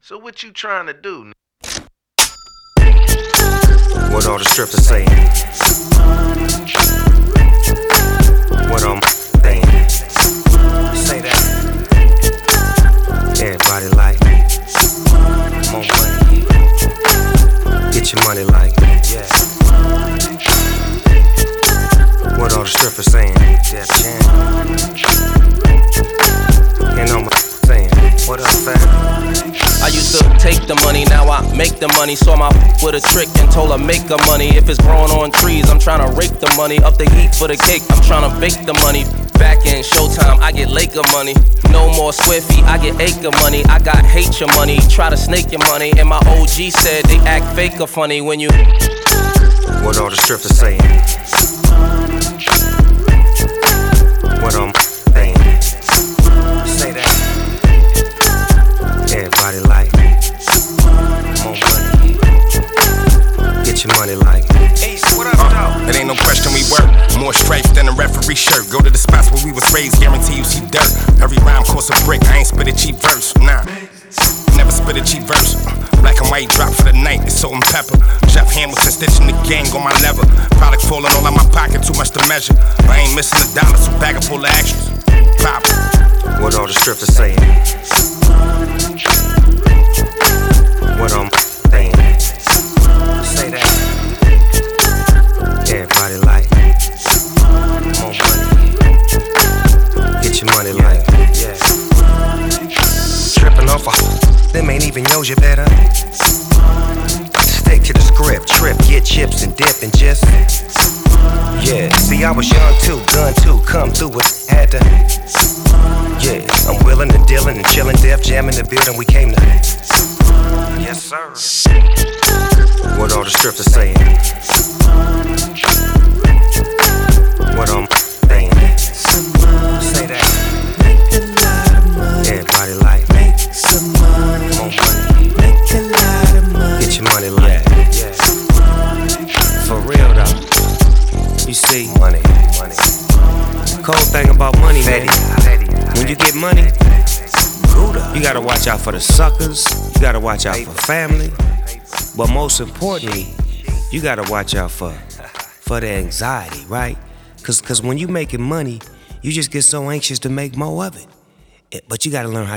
So what you trying to do? What all the strippers saying? What I'm saying? Say that. Everybody like more money. Get your money like, yeah. What all the strippers saying? Def Jam. And I'm saying, what up, fam? I used to take the money, now I make the money. Saw my with a trick and told her make her money. If it's growing on trees, I'm trying to rake the money. Up the heat for the cake, I'm trying to bake the money. Back in Showtime, I get Laker money. No more square feet, I get acre money. I got hate your money, try to snake your money. And my OG said they act fake or funny when you. What all the strippers saying? What I'm saying? Say that. Everybody like more money. Get your money like. Ace, what up, dog? It ain't no question we work. More stripes than a referee shirt. Go to the spots where we was raised, guarantee you see dirt. Every rhyme costs a brick, I ain't spit a cheap verse, nah. Never spit a cheap verse. Black and white drop for the night, it's salt and pepper. Jeff Hamilton stitching the gang on my lever. Product falling all out my pocket, too much to measure. I ain't missing a dollar, so bag it full of extras. Pop. What all the strippers saying? What I'm saying? Say that. Everybody like more money. Get your money like, yeah. Tripping off a them ain't even yours, you better stick to the script. Trip, get chips and dip and just, yeah. See, I was young too, gun too, come through with had to, yeah. I'm willing and dealing and chilling, Def Jam in the building, we came to, yes sir. What all the strippers saying? What I'm saying? Say that. Everybody like more money. Get your money like, yeah. For real though. You see, money. Cold thing about money, man. When you get money, you gotta watch out for the suckers. You gotta watch out for family. But most importantly, you gotta watch out for the anxiety, right? Cause when you making money, you just get so anxious to make more of it. But you gotta learn how